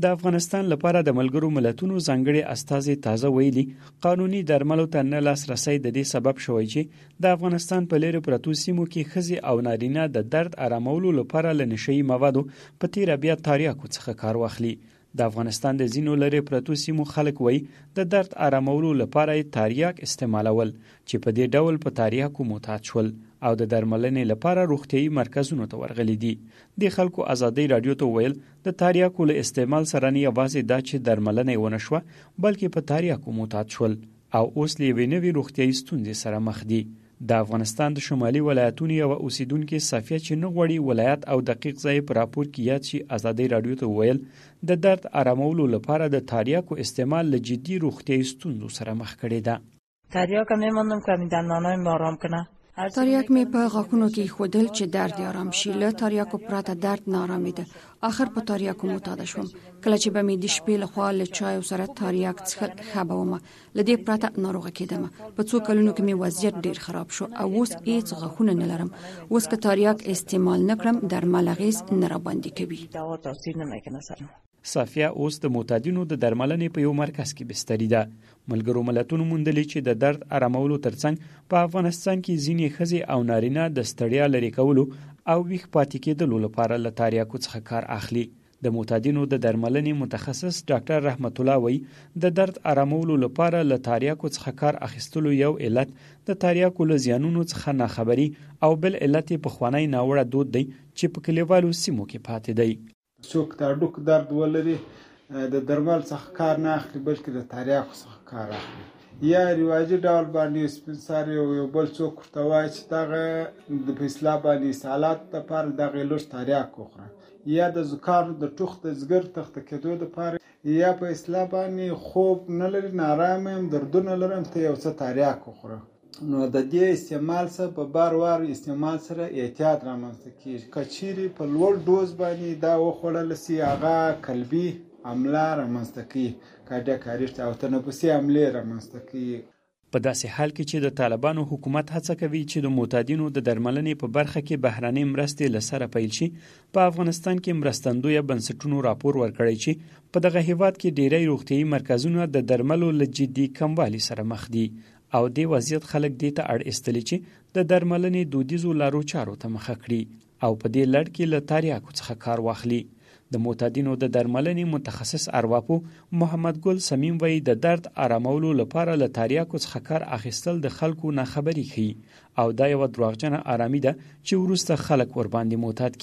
د افغانستان لپاره د ملګرو ملتونو ځانګړي استازي تازه ویلي قانوني درملو ته نه لاسرسی د دې سبب شوی چې د افغانستان په لیرې پرتو سیمو کې ښځې او نارینه د درد آرامولو لپاره له نشهیي موادو په تیره بیا تریاکو څخه کار واخلي. د افغانستان د ځینو لرې پرتو سیمو خلک وایي د درد آرامولو لپاره یې تریاک استعمالول چې په دې ډول په تریاکو معتاد شول او د درملنې لپاره روغتیايي مرکزونو ته ورغلي دي. د خلکو ازادۍ رادیو ته ویل د تریاکو له استعمال سره نه یوازې دا چې درملنه یې ونه شوه بلکې په تریاکو معتاد شول او اوس له یوې نوې روغتیايي ستونزې سره مخ دي. د افغانستان د شمالي ولایتونو یوه اوسیدونکې صفیه چې نه غواړي ولایت او دقیق ځای په راپور کې یاد شي ازادۍ رادیو ته ویل د درد آرامولو لپاره د تریاکو استعمال له جدي روغتیايي ستونزو سره مخ کړی ده. تریاک هم نمی‌ماندم که دندانایم آرام کنه. تریاک می په غاښونو کې خودل چې درد آرام شي. له تریاکو پرته درد نه آرامېده. آخر په تریاکو معتاد شوم. کله چې به مې د شپې لخوا له چای سره تریاک څښل ښه به ومه. له دې پرته ناروغه کېدم. په څو کلونو کې مې وضعیت ډېر خراب شو او اوس هیڅ غاښونه نه لرم. اوس که تریاک استعمال نه کړم درمل اغېز نه راباندې کوي. دوا تاثیر نمیکنه سرم. صفیه اوس د معتادینو د درملنې په یو مرکز کې بستري ده. ملګرو ملتونو موندلي چې د درد آرامولو ترڅنګ په افغانستان کې ځینې ښځې او نارینه د ستړیا لرې کولو او ویښ پاتې کېدلو لپاره له تریاکو څخه کار اخلي. د معتادینو د درملنې متخصص ډاکټر رحمت الله وایي د درد آرامولو لپاره له تریاکو څخه کار اخیستلو یو علت د تریاکو له زیانونو څخه ناخبري او بل علت یې پخوانی ناوړه دود دی چې په کلیوالو سیمو کې پاتې دی. څوک د هډوکو درد ولري د درمل څخه کار نه اخلي بلکې د تریاکو څخه کار اخلي. یا رواجي ډول باندې سپین سر یو بل څوک ورته وایي چې دغه د په اصطلاح باندې اسهالات دپاره دغه لږ تریاک وخوره. یا د زکام د ټوخ د ځګر تخته کېدو دپاره یا په اصطلاح باندې خوب نه لري نارامه یم دردونه لرم ته یو څه تریاک وخوره. نو د دې استعمال سره په بار وار استعمال سره احتیاط رامنځته کېږي. که چیرې په لوړ ډوز باندې دا وخوړل سي هغه قلبي حمله رامنځته کوي کارډیاک او تنفسي حملې رامنځته کوي. په داسې حال کې چې د طالبانو حکومت هڅه کوي چې د معتادینو د درملنې په برخه کې بهرنۍ مرستې له سره پیل شي په افغانستان کې مرستندویه بنسټونو راپور ورکړی چې په دغه هیواد کې ډیری روغتیايي مرکزونه د درملو له جدي کموالي سره مخ دي او دې وضعیت خلک دې ته اړ ایستلي چې د درملنې دودیزو لارو چارو ته مخه کړي او په دې لړ کې له تریاکو څخه کار واخلي. د معتادینو د درملنې متخصص ارواپو محمد ګل سمیم وایي د درد آرامولو لپاره له تریاکو څخه کار اخیستل د خلکو ناخبري ښيي او دا یوه دروغجنه آرامي ده چې وروسته خلک ورباندې معتاد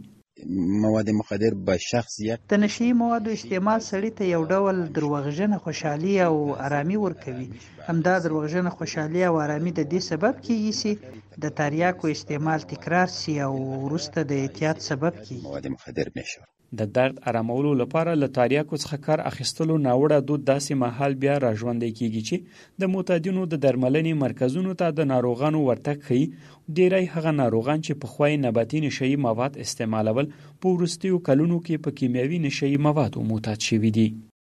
کیږي. مواد مخدر به شخصیت د نشي موادو استعمال سړی ته یو ډول دروغجنه خوشحالي او آرامي ورکوي. همدا دروغجنه خوشحالي او آرامي د دې سبب کیږي چې د تریاکو استعمال تکرار سي او وروسته د اعتیاد سبب کیږي. مواد مخدر نشه د درد آرامولو لپاره له تریاکو څخه کار اخیستلو ناوړه دود داسې مهال بیا راژوندی کیږي چې د معتادینو د درملنې مرکزونو ته د ناروغانو ورتګ ښیي. ډیری هغه ناروغان چې پخوای نباتي نشهیي مواد استعمالول په وروستیو کلونو کې په کیمیاوي نشهیي موادو معتاد شوي دي.